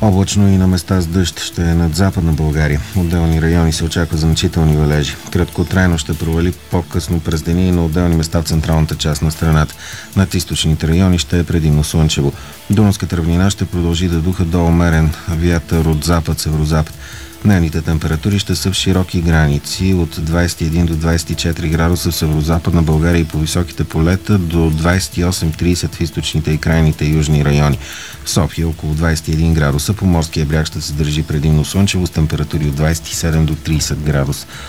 Облачно и на места с дъжд ще е над Западна България. Отделни райони се очаква значителни валежи. Краткотрайно ще провали по-късно през деня и на отделни места в централната част на страната. Над източните райони ще е предимно слънчево. Дунавската равнина ще продължи да духа до умерен вятър от запад-северозапад. Дневните температури ще са в широки граници от 21 до 24 градуса в северозападна България и по високите полета до 28-30 в източните и крайните южни райони. В София около 21 градуса, по морския бряг ще се държи предимно слънчево с температури от 27 до 30 градуса.